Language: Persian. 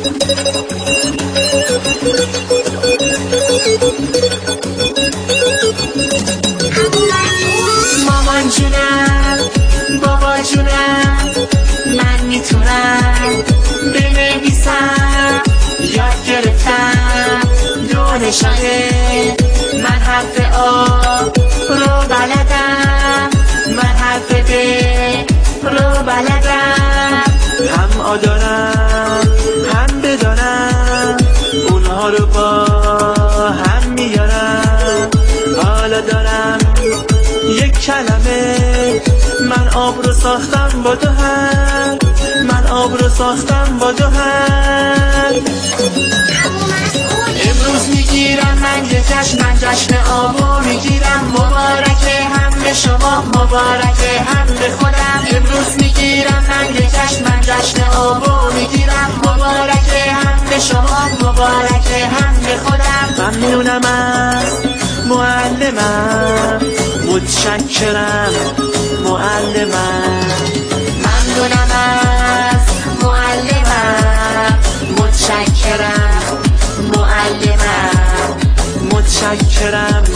مامان جونم، بابا جونم، من میتونم بنویسم. یاد گرفتم دانشانه، من حرف آ رو بلدم، من حرف ب رو بلدم. هم آ دارم هم بدانم، اونها رو با هم میارم. حالا دارم یک کلمه، من آب رو ساختم با دو هم، من آب رو ساختم با دو هم. امروز میگیرم من یه جشن، من جشن آبو میگیرم. مبارکه هم به شما، مبارکه هم به خودم. امروز میگیرم من یه جشن، من جشن آبو میگیرم. مبارکه هم به شما، مبارکه هم به خودم. ممنونم از معلمم، متشکرم معلمم. ممنونم از معلمم، متشکرم معلمم، متشکرم